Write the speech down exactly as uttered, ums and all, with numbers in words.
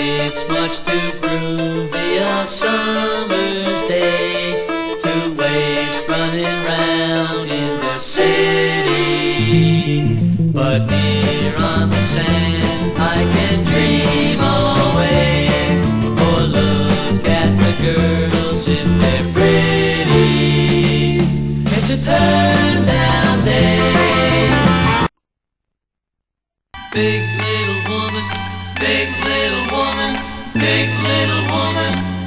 It's much too groovy a summer's day to waste running round in the city. But here on the sand I can dream away, or look at the girls if they're pretty. It's a turn down day. Big little woman, big little woman, big little woman.